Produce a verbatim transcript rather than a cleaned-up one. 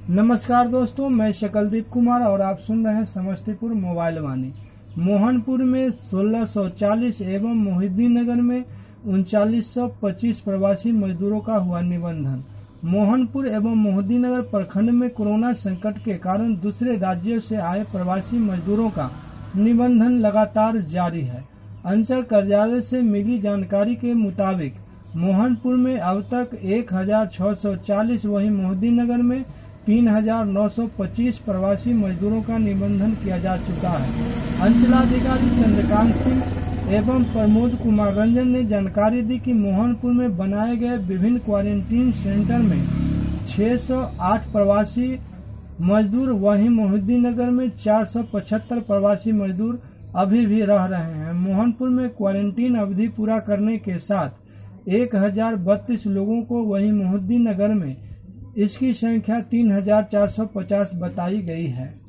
नमस्कार दोस्तों, मैं शकलदीप कुमार और आप सुन रहे हैं समस्तीपुर मोबाइल वाणी। मोहनपुर में सोलह सौ चालीस एवं मोहिद्दीननगर में उनचालीस सौ पच्चीस प्रवासी मजदूरों का हुआ निबंधन। मोहनपुर एवं मोहिद्दीनगर प्रखंड में कोरोना संकट के कारण दूसरे राज्यों से आए प्रवासी मजदूरों का निबंधन लगातार जारी है। अंचल कार्यालय से मिली जानकारी के मुताबिक मोहनपुर में अब तक एक हजार छह सौ चालीस, वहीं मोहिद्दीनगर में तीन हजार नौ सौ पच्चीस प्रवासी मजदूरों का निबंधन किया जा चुका है। अंचलाधिकारी चंद्रकांत सिंह एवं प्रमोद कुमार रंजन ने जानकारी दी कि मोहनपुर में बनाए गए विभिन्न क्वारंटीन सेंटर में छह सौ आठ प्रवासी मजदूर, वहीं मोहिद्दीनगर में चार सौ पचहत्तर प्रवासी मजदूर अभी भी रह रहे हैं। मोहनपुर में क्वारंटीन अवधि पूरा करने के साथ एक हजार बत्तीस लोगों को, वहीं मोहिद्दीनगर में इसकी संख्या तीन हजार चार सौ पचास बताई गई है।